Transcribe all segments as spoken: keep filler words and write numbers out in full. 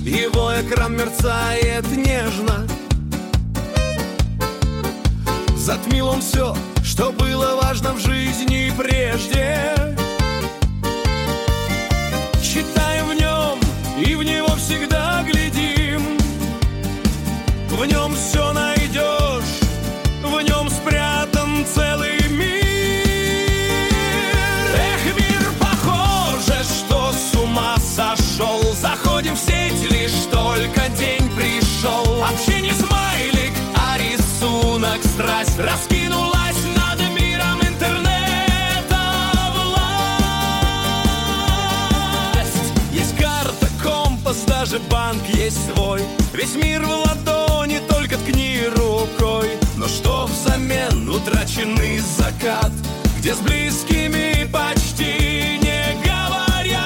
его экран мерцает нежно. Затмил он все, что было важно в жизни прежде. Читаем в нем и в него всегда глядим. В нем все найдешь, в нем спрятан целый мир. Эх, мир, похоже, что с ума сошел. Заходим в сеть, лишь только день пришел. Общение смайлик, а рисунок страсть раскинулась над миром интернета власть. Есть карта, компас, даже банк есть свой. Весь мир в ладони, только ткни рукой. Но что взамен? Утраченный закат, где с близкими почти не говорят.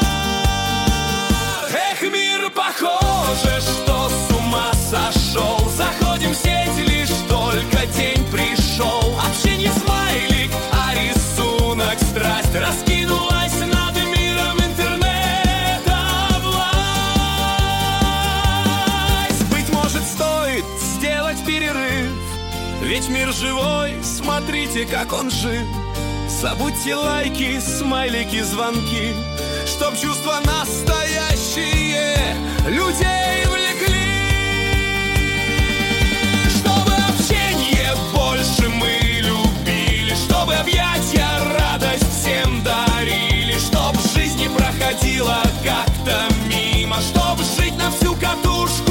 Эх, мир, похоже, что с ума сошел. Заходим в сеть, лишь только день пришел. Общение смайлик, а рисунок страсть раскинулась над миром интернета власть. Быть может, стоит сделать перерыв, ведь мир живой, смотрите, как он жив. Забудьте лайки, смайлики, звонки, чтоб чувства настоящие людей влекли. Чтобы общение больше мы любили, чтобы объятия радость всем дарили, чтоб жизнь не проходила как-то мимо, чтоб жить на всю катушку